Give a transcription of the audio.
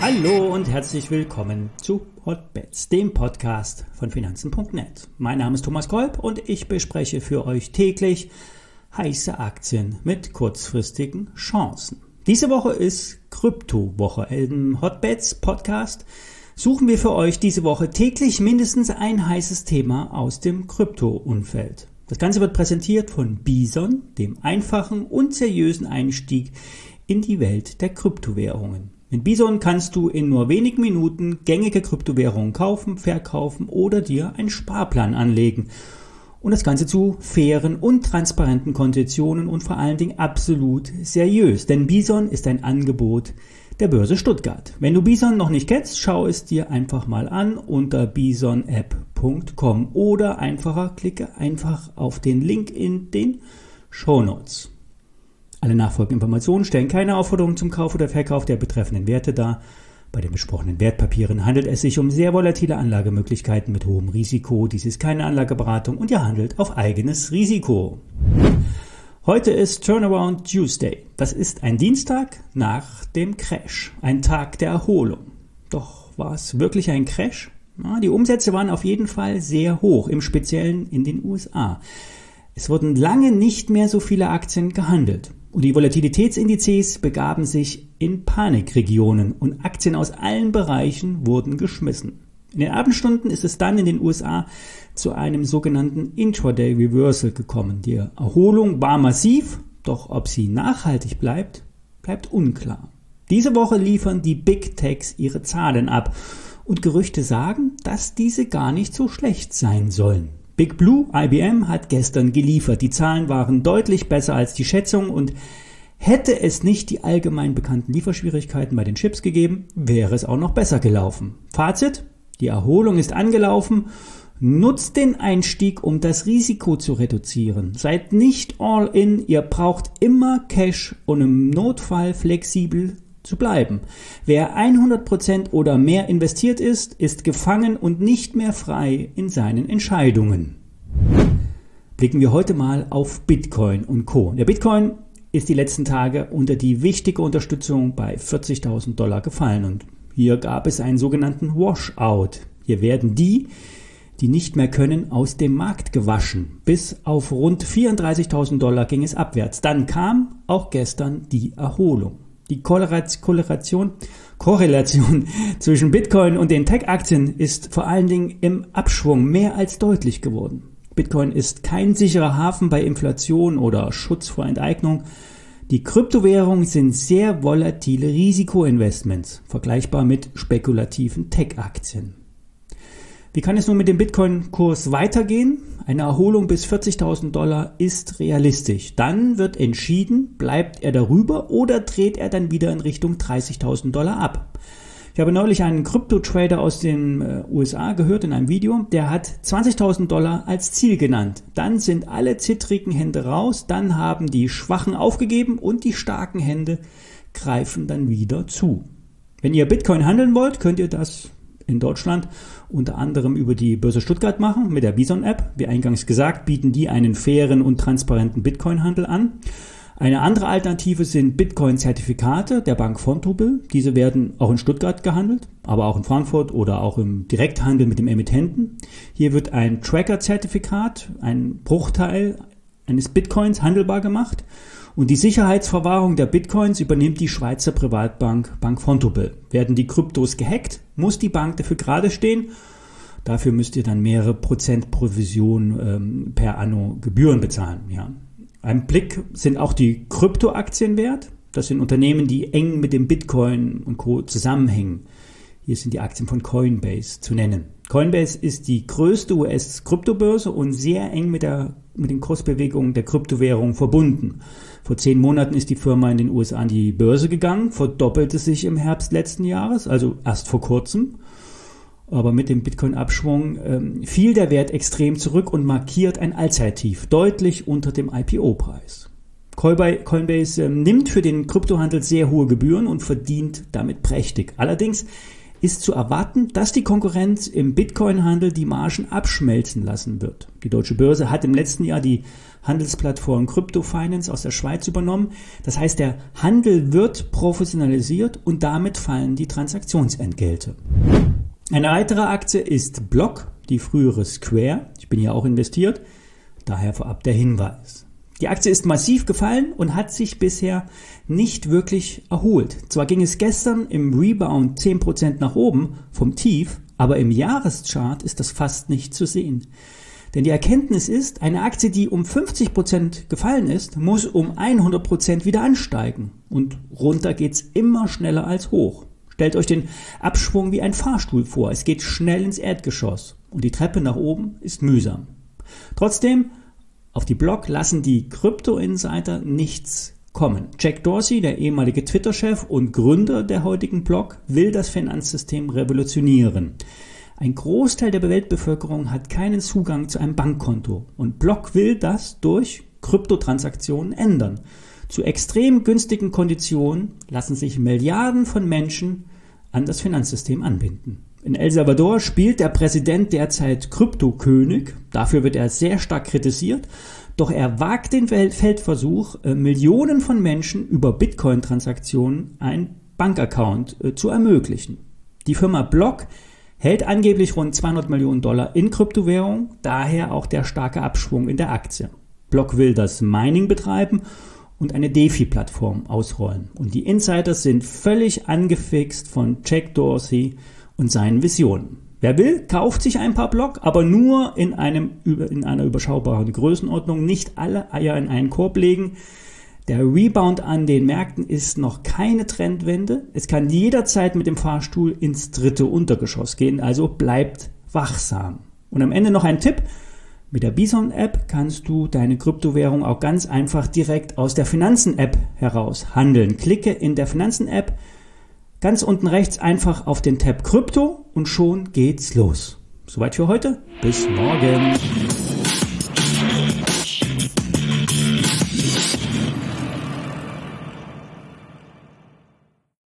Hallo und herzlich willkommen zu Hotbets, dem Podcast von Finanzen.net. Mein Name ist Thomas Kolb und ich bespreche für euch täglich heiße Aktien mit kurzfristigen Chancen. Diese Woche ist Kryptowoche. Im Hotbets Podcast suchen wir für euch diese Woche täglich mindestens ein heißes Thema aus dem Krypto-Umfeld. Das Ganze wird präsentiert von Bison, dem einfachen und seriösen Einstieg in die Welt der Kryptowährungen. Mit Bison kannst du in nur wenigen Minuten gängige Kryptowährungen kaufen, verkaufen oder dir einen Sparplan anlegen. Und das Ganze zu fairen und transparenten Konditionen und vor allen Dingen absolut seriös. Denn Bison ist ein Angebot der Börse Stuttgart. Wenn du Bison noch nicht kennst, schau es dir einfach mal an unter bisonapp.com oder klicke einfach auf den Link in den Shownotes. Alle nachfolgenden Informationen stellen keine Aufforderung zum Kauf oder Verkauf der betreffenden Werte dar. Bei den besprochenen Wertpapieren handelt es sich um sehr volatile Anlagemöglichkeiten mit hohem Risiko. Dies ist keine Anlageberatung und ihr handelt auf eigenes Risiko. Heute ist Turnaround Tuesday. Das ist ein Dienstag nach dem Crash, ein Tag der Erholung. Doch war es wirklich ein Crash? Na, die Umsätze waren auf jeden Fall sehr hoch, im Speziellen in den USA. Es wurden lange nicht mehr so viele Aktien gehandelt. Und die Volatilitätsindizes begaben sich in Panikregionen und Aktien aus allen Bereichen wurden geschmissen. In den Abendstunden ist es dann in den USA zu einem sogenannten Intraday Reversal gekommen. Die Erholung war massiv, doch ob sie nachhaltig bleibt unklar. Diese Woche liefern die Big Techs ihre Zahlen ab und Gerüchte sagen, dass diese gar nicht so schlecht sein sollen. Big Blue, IBM, hat gestern geliefert. Die Zahlen waren deutlich besser als die Schätzung und hätte es nicht die allgemein bekannten Lieferschwierigkeiten bei den Chips gegeben, wäre es auch noch besser gelaufen. Fazit: Die Erholung ist angelaufen. Nutzt den Einstieg, um das Risiko zu reduzieren. Seid nicht all in, ihr braucht immer Cash und im Notfall flexibel zu bleiben. Wer 100% oder mehr investiert ist gefangen und nicht mehr frei in seinen Entscheidungen. Blicken wir heute mal auf Bitcoin und Co. Der Bitcoin ist die letzten Tage unter die wichtige Unterstützung bei $40.000 gefallen und hier gab es einen sogenannten Washout. Hier werden die nicht mehr können, aus dem Markt gewaschen. Bis auf rund $34.000 ging es abwärts. Dann kam auch gestern die Erholung. Die Korrelation zwischen Bitcoin und den Tech-Aktien ist vor allen Dingen im Abschwung mehr als deutlich geworden. Bitcoin ist kein sicherer Hafen bei Inflation oder Schutz vor Enteignung. Die Kryptowährungen sind sehr volatile Risikoinvestments, vergleichbar mit spekulativen Tech-Aktien. Wie kann es nun mit dem Bitcoin-Kurs weitergehen? Eine Erholung bis $40.000 ist realistisch. Dann wird entschieden, bleibt er darüber oder dreht er dann wieder in Richtung $30.000 ab. Ich habe neulich einen Krypto-Trader aus den USA gehört in einem Video, der hat $20.000 als Ziel genannt. Dann sind alle zittrigen Hände raus, dann haben die Schwachen aufgegeben und die starken Hände greifen dann wieder zu. Wenn ihr Bitcoin handeln wollt, könnt ihr das in Deutschland unter anderem über die Börse Stuttgart machen, mit der Bison-App. Wie eingangs gesagt, bieten die einen fairen und transparenten Bitcoin-Handel an. Eine andere Alternative sind Bitcoin-Zertifikate der Bank Vontobel. Diese werden auch in Stuttgart gehandelt, aber auch in Frankfurt oder auch im Direkthandel mit dem Emittenten. Hier wird ein Tracker-Zertifikat, ein Bruchteil eines Bitcoins handelbar gemacht. Und die Sicherheitsverwahrung der Bitcoins übernimmt die Schweizer Privatbank Bank Vontobel. Werden die Kryptos gehackt, muss die Bank dafür gerade stehen. Dafür müsst ihr dann mehrere Prozent Provision per Anno Gebühren bezahlen. Ja. Ein Blick sind auch die Kryptoaktien wert. Das sind Unternehmen, die eng mit dem Bitcoin und Co. zusammenhängen. Hier sind die Aktien von Coinbase zu nennen. Coinbase ist die größte US-Kryptobörse und sehr eng mit den Kursbewegungen der Kryptowährung verbunden. Vor 10 Monaten ist die Firma in den USA an die Börse gegangen, verdoppelte sich im Herbst letzten Jahres, also erst vor kurzem. Aber mit dem Bitcoin-Abschwung fiel der Wert extrem zurück und markiert ein Allzeittief, deutlich unter dem IPO-Preis. Coinbase nimmt für den Kryptohandel sehr hohe Gebühren und verdient damit prächtig. Allerdings ist zu erwarten, dass die Konkurrenz im Bitcoin-Handel die Margen abschmelzen lassen wird. Die Deutsche Börse hat im letzten Jahr die Handelsplattform Crypto Finance aus der Schweiz übernommen. Das heißt, der Handel wird professionalisiert und damit fallen die Transaktionsentgelte. Eine weitere Aktie ist Block, die frühere Square. Ich bin ja auch investiert, daher vorab der Hinweis. Die Aktie ist massiv gefallen und hat sich bisher nicht wirklich erholt. Zwar ging es gestern im Rebound 10% nach oben vom Tief, aber im Jahreschart ist das fast nicht zu sehen. Denn die Erkenntnis ist, eine Aktie, die um 50% gefallen ist, muss um 100% wieder ansteigen. Und runter geht's immer schneller als hoch. Stellt euch den Abschwung wie ein Fahrstuhl vor. Es geht schnell ins Erdgeschoss und die Treppe nach oben ist mühsam. Trotzdem, auf die Block lassen die Krypto-Insider nichts kommen. Jack Dorsey, der ehemalige Twitter-Chef und Gründer der heutigen Block, will das Finanzsystem revolutionieren. Ein Großteil der Weltbevölkerung hat keinen Zugang zu einem Bankkonto und Block will das durch Kryptotransaktionen ändern. Zu extrem günstigen Konditionen lassen sich Milliarden von Menschen an das Finanzsystem anbinden. In El Salvador spielt der Präsident derzeit Kryptokönig. Dafür wird er sehr stark kritisiert. Doch er wagt den Feldversuch, Millionen von Menschen über Bitcoin-Transaktionen einen Bankaccount zu ermöglichen. Die Firma Block hält angeblich rund $200 Millionen in Kryptowährung, daher auch der starke Abschwung in der Aktie. Block will das Mining betreiben und eine DeFi-Plattform ausrollen. Und die Insiders sind völlig angefixt von Jack Dorsey und seinen Visionen. Wer will, kauft sich ein paar Block, aber nur in einer überschaubaren Größenordnung, nicht alle Eier in einen Korb legen. Der Rebound an den Märkten ist noch keine Trendwende. Es kann jederzeit mit dem Fahrstuhl ins 3. Untergeschoss gehen, also bleibt wachsam. Und am Ende noch ein Tipp. Mit der Bison-App kannst du deine Kryptowährung auch ganz einfach direkt aus der Finanzen-App heraus handeln. Klicke in der Finanzen-App ganz unten rechts einfach auf den Tab Krypto und schon geht's los. Soweit für heute. Bis morgen.